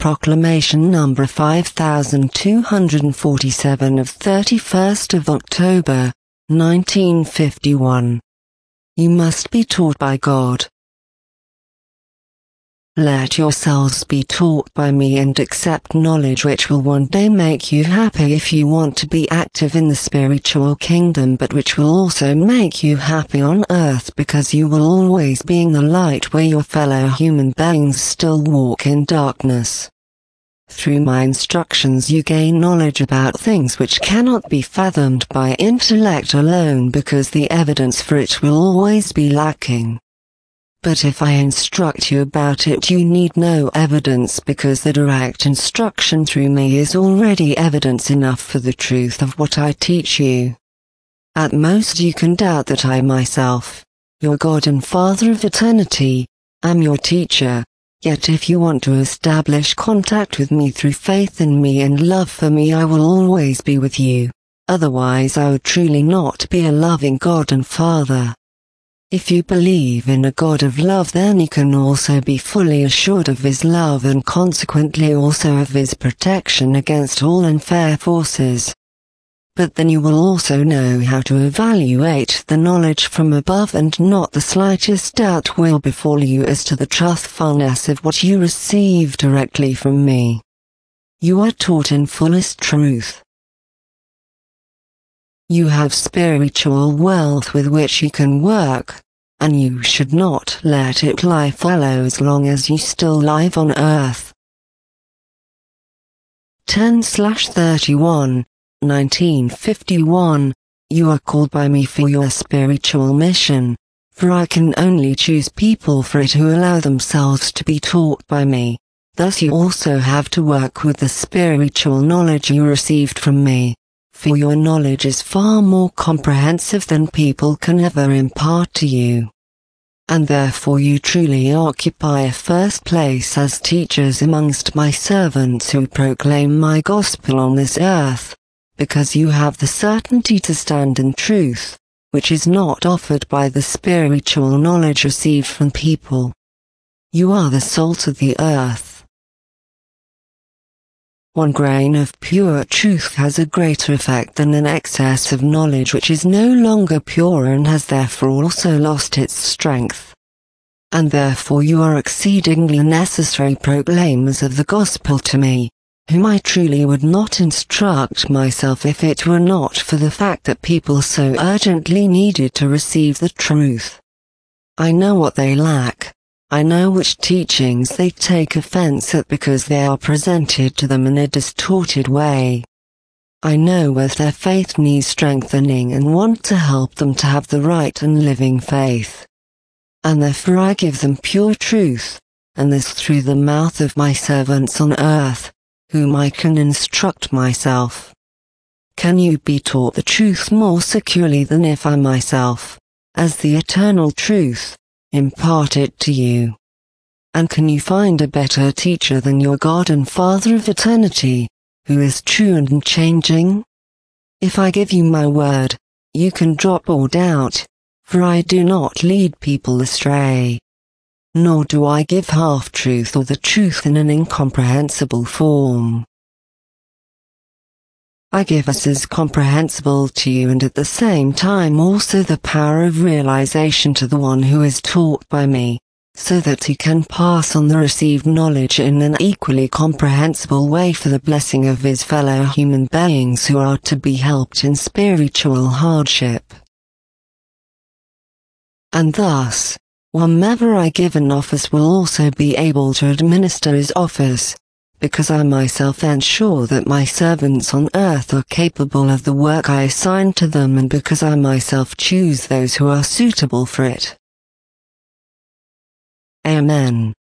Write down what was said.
Proclamation number 5247 of 31st of October, 1951. You must be taught by God. Let yourselves be taught by me and accept knowledge which will one day make you happy if you want to be active in the spiritual kingdom, but which will also make you happy on earth, because you will always be in the light where your fellow human beings still walk in darkness. Through my instructions you gain knowledge about things which cannot be fathomed by intellect alone, because the evidence for it will always be lacking. But if I instruct you about it, you need no evidence, because the direct instruction through me is already evidence enough for the truth of what I teach you. At most you can doubt that I myself, your God and Father of eternity, am your teacher, yet if you want to establish contact with me through faith in me and love for me, I will always be with you. Otherwise I would truly not be a loving God and Father. If you believe in a God of love, then you can also be fully assured of His love and consequently also of His protection against all unfair forces. But then you will also know how to evaluate the knowledge from above, and not the slightest doubt will befall you as to the truthfulness of what you receive directly from me. You are taught in fullest truth. You have spiritual wealth with which you can work, and you should not let it lie fallow as long as you still live on earth. 10/31, 1951. You are called by me for your spiritual mission, for I can only choose people for it who allow themselves to be taught by me. Thus you also have to work with the spiritual knowledge you received from me, for your knowledge is far more comprehensive than people can ever impart to you. And therefore you truly occupy a first place as teachers amongst my servants who proclaim my gospel on this earth, because you have the certainty to stand in truth, which is not offered by the spiritual knowledge received from people. You are the salt of the earth. One grain of pure truth has a greater effect than an excess of knowledge which is no longer pure and has therefore also lost its strength. And therefore you are exceedingly necessary proclaimers of the gospel to me, whom I truly would not instruct myself if it were not for the fact that people so urgently needed to receive the truth. I know what they lack. I know which teachings they take offense at because they are presented to them in a distorted way. I know where their faith needs strengthening and want to help them to have the right and living faith. And therefore I give them pure truth, and this through the mouth of my servants on earth, whom I can instruct myself. Can you be taught the truth more securely than if I myself, as the eternal truth, impart it to you? And can you find a better teacher than your God and Father of eternity, who is true and unchanging? If I give you my word, you can drop all doubt, for I do not lead people astray. Nor do I give half-truth or the truth in an incomprehensible form. I give us as comprehensible to you and at the same time also the power of realization to the one who is taught by me, so that he can pass on the received knowledge in an equally comprehensible way for the blessing of his fellow human beings who are to be helped in spiritual hardship. And thus, whomever I give an office will also be able to administer his office, because I myself ensure that my servants on earth are capable of the work I assign to them, and because I myself choose those who are suitable for it. Amen.